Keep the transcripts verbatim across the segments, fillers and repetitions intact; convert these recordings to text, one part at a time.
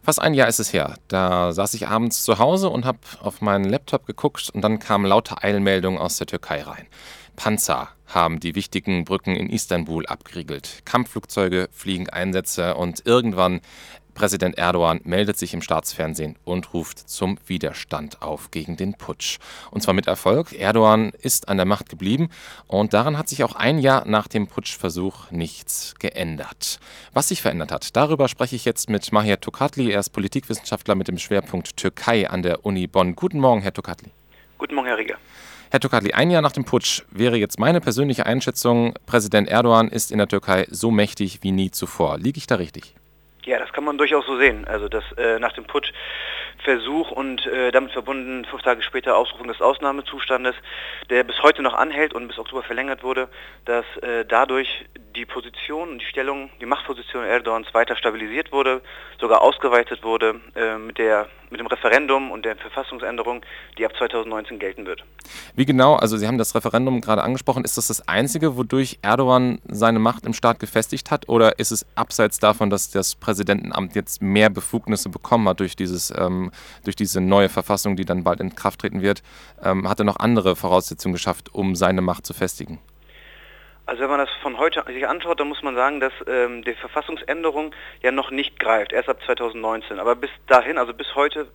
Fast ein Jahr ist es her. Da saß ich abends zu Hause und habe auf meinen Laptop geguckt und dann kamen lauter Eilmeldungen aus der Türkei rein. Panzer haben die wichtigen Brücken in Istanbul abgeriegelt. Kampfflugzeuge fliegen Einsätze und irgendwann Präsident Erdogan meldet sich im Staatsfernsehen und ruft zum Widerstand auf gegen den Putsch. Und zwar mit Erfolg. Erdogan ist an der Macht geblieben und daran hat sich auch ein Jahr nach dem Putschversuch nichts geändert. Was sich verändert hat, darüber spreche ich jetzt mit Mahir Tokatli. Er ist Politikwissenschaftler mit dem Schwerpunkt Türkei an der Uni Bonn. Guten Morgen, Herr Tokatli. Guten Morgen, Herr Rieger. Herr Tokatli, ein Jahr nach dem Putsch wäre jetzt meine persönliche Einschätzung, Präsident Erdogan ist in der Türkei so mächtig wie nie zuvor. Liege ich da richtig? Ja, das kann man durchaus so sehen. Also dass äh, nach dem Putschversuch und äh, damit verbunden fünf Tage später Ausrufung des Ausnahmezustandes, der bis heute noch anhält und bis Oktober verlängert wurde, dass äh, dadurch die Position, die Stellung, die Machtposition Erdogans weiter stabilisiert wurde, sogar ausgeweitet wurde äh, mit der mit dem Referendum und der Verfassungsänderung, die ab zweitausendneunzehn gelten wird. Wie genau, also Sie haben das Referendum gerade angesprochen, ist das das Einzige, wodurch Erdogan seine Macht im Staat gefestigt hat, oder ist es abseits davon, dass das Präsidentenamt jetzt mehr Befugnisse bekommen hat durch dieses, ähm, durch diese neue Verfassung, die dann bald in Kraft treten wird, ähm, hat er noch andere Voraussetzungen geschafft, um seine Macht zu festigen? Also wenn man das von heute sich anschaut, dann muss man sagen, dass ähm, die Verfassungsänderung ja noch nicht greift, erst ab zweitausendneunzehn. Aber bis dahin, also bis heute,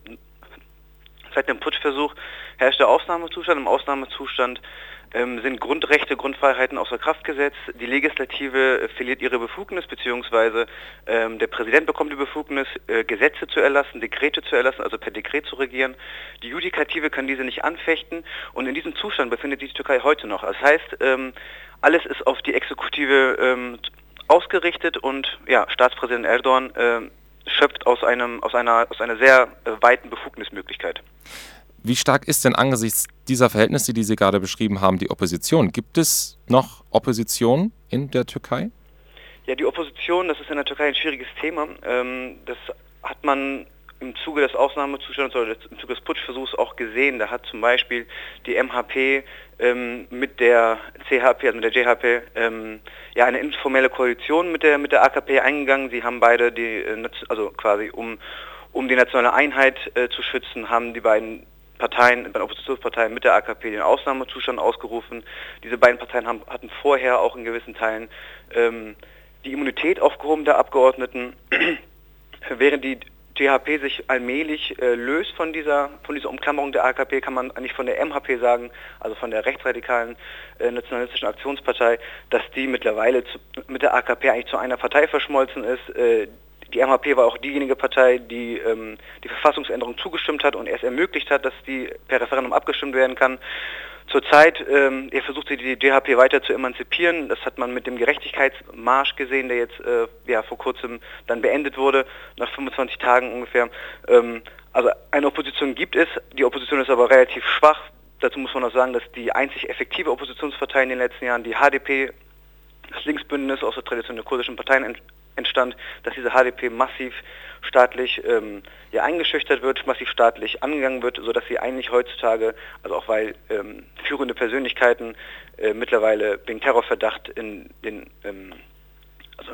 seit dem Putschversuch, herrscht der Ausnahmezustand. Im Ausnahmezustand ähm, sind Grundrechte, Grundfreiheiten außer Kraft gesetzt. Die Legislative äh, verliert ihre Befugnis, beziehungsweise ähm, der Präsident bekommt die Befugnis, äh, Gesetze zu erlassen, Dekrete zu erlassen, also per Dekret zu regieren. Die Judikative kann diese nicht anfechten und in diesem Zustand befindet sich die Türkei heute noch. Das heißt, ähm, alles ist auf die Exekutive ähm, ausgerichtet und ja, Staatspräsident Erdogan äh, schöpft aus einem aus einer aus einer sehr äh, weiten Befugnismöglichkeit. Wie stark ist denn angesichts dieser Verhältnisse, die Sie gerade beschrieben haben, die Opposition? Gibt es noch Opposition in der Türkei? Ja, die Opposition, das ist in der Türkei ein schwieriges Thema. Ähm, das hat man im Zuge des Ausnahmezustands oder im Zuge des Putschversuchs auch gesehen. Da hat zum Beispiel die M H P ähm, mit der C H P, also mit der J H P, ähm, ja, eine informelle Koalition mit der mit der A K P eingegangen. Sie haben beide die, also quasi um um die nationale Einheit äh, zu schützen, haben die beiden Parteien, bei den Oppositionsparteien mit der A K P den Ausnahmezustand ausgerufen. Diese beiden Parteien haben, hatten vorher auch in gewissen Teilen ähm, die Immunität aufgehoben der Abgeordneten, während die J H P sich allmählich äh, löst von dieser von dieser Umklammerung der A K P, kann man eigentlich von der M H P sagen, also von der rechtsradikalen äh, nationalistischen Aktionspartei, dass die mittlerweile zu, mit der A K P eigentlich zu einer Partei verschmolzen ist. Äh, die M H P war auch diejenige Partei, die ähm, die Verfassungsänderung zugestimmt hat und erst ermöglicht hat, dass die per Referendum abgestimmt werden kann. Zurzeit ähm, er versucht sich die J H P weiter zu emanzipieren. Das hat man mit dem Gerechtigkeitsmarsch gesehen, der jetzt äh, ja, vor kurzem dann beendet wurde, nach fünfundzwanzig Tagen ungefähr. Ähm, also eine Opposition gibt es, die Opposition ist aber relativ schwach. Dazu muss man auch sagen, dass die einzig effektive Oppositionspartei in den letzten Jahren, die H D P, das Linksbündnis aus der Tradition der kurdischen Parteien entstand, dass diese H D P massiv staatlich ähm, ja, eingeschüchtert wird, massiv staatlich angegangen wird, sodass sie eigentlich heutzutage, also auch weil ähm, führende Persönlichkeiten äh, mittlerweile wegen Terrorverdacht in den ähm, also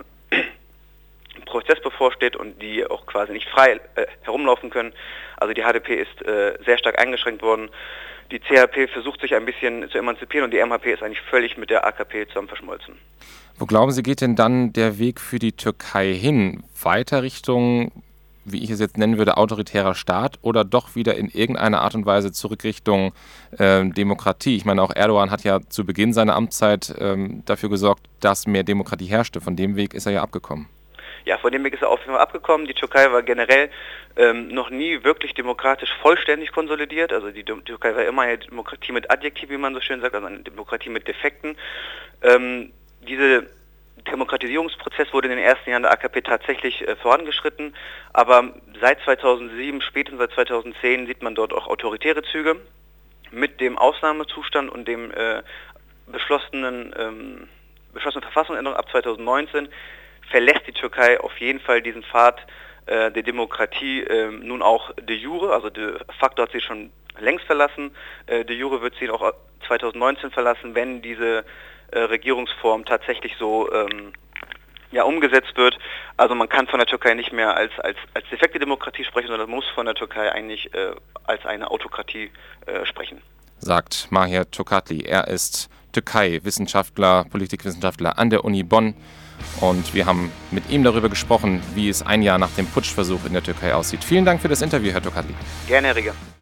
im Prozess bevorsteht und die auch quasi nicht frei äh, herumlaufen können. Also die H D P ist äh, sehr stark eingeschränkt worden. Die C H P versucht sich ein bisschen zu emanzipieren und die M H P ist eigentlich völlig mit der A K P zusammen verschmolzen. Wo glauben Sie, geht denn dann der Weg für die Türkei hin? Weiter Richtung, wie ich es jetzt nennen würde, autoritärer Staat oder doch wieder in irgendeiner Art und Weise zurück Richtung äh, Demokratie? Ich meine, auch Erdogan hat ja zu Beginn seiner Amtszeit ähm, dafür gesorgt, dass mehr Demokratie herrschte. Von dem Weg ist er ja abgekommen. Ja, von dem Weg ist er auf jeden Fall abgekommen. Die Türkei war generell ähm, noch nie wirklich demokratisch vollständig konsolidiert. Also die D- Türkei war immer eine Demokratie mit Adjektiv, wie man so schön sagt, also eine Demokratie mit Defekten. Ähm, Dieser Demokratisierungsprozess wurde in den ersten Jahren der A K P tatsächlich äh, vorangeschritten, aber seit zweitausendsieben, spätestens seit zweitausendzehn sieht man dort auch autoritäre Züge. Mit dem Ausnahmezustand und dem äh, beschlossenen, ähm, beschlossenen Verfassungsänderung ab zweitausendneunzehn verlässt die Türkei auf jeden Fall diesen Pfad äh, der Demokratie äh, nun auch de jure, also de facto hat sie schon längst verlassen, äh, de jure wird sie auch zweitausendneunzehn verlassen, wenn diese äh, Regierungsform tatsächlich so ähm, ja, umgesetzt wird. Also man kann von der Türkei nicht mehr als, als, als defekte Demokratie sprechen, sondern muss von der Türkei eigentlich äh, als eine Autokratie äh, sprechen. Sagt Mahir Tokatli. Er ist Türkei-Wissenschaftler, Politikwissenschaftler an der Uni Bonn. Und wir haben mit ihm darüber gesprochen, wie es ein Jahr nach dem Putschversuch in der Türkei aussieht. Vielen Dank für das Interview, Herr Tokatli. Gerne, Herr Rieger.